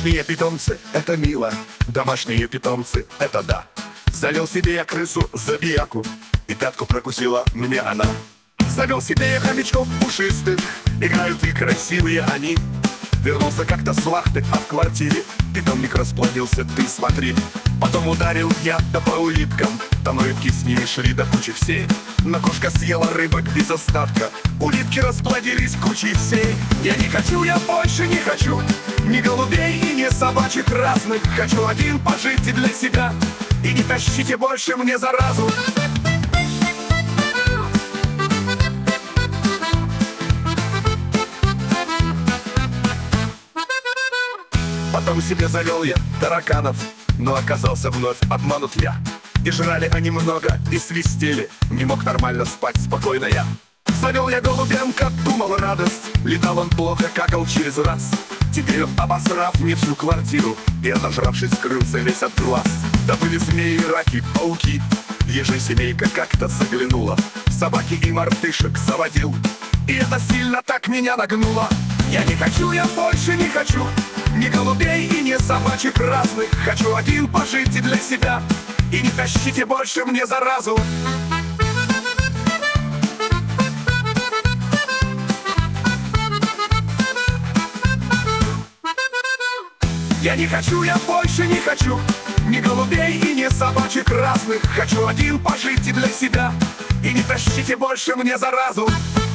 Домашние питомцы — это мило, домашние питомцы — это да. Завел себе я крысу забияку, и пятку прокусила мне она. Завел себе я хомячков пушистых, играют и красивые они. Вернулся как-то с вахты, а в квартире питомник расплодился, ты смотри. Потом ударил я да по улиткам, там рыбки с ними шли до кучи всей. Но кошка съела рыбок без остатка, улитки расплодились кучей всей. Я не хочу, я больше не хочу ни голубей и ни собачек разных. Хочу один пожить и для себя, и не тащите больше мне заразу. Потом себе завел я тараканов, но оказался вновь обманут я. И жрали они много, и свистели, не мог нормально спать спокойно я. Завел я голубенка, думал радость, летал он плохо, какал через раз. Теперь он, обосрав мне всю квартиру, и отожравшись, скрылся весь от глаз. Да были змеи, раки, пауки, ежесемейка как-то заглянула. Собаки и мартышек заводил, и это сильно так меня нагнуло. Я не хочу, я больше не хочу ни голубей и ни собачек разных. Хочу один пожить и для себя, и не тащите больше мне заразу. Я не хочу, я больше не хочу ни голубей и ни собачек разных. Хочу один пожить и для себя, и не тащите больше мне заразу.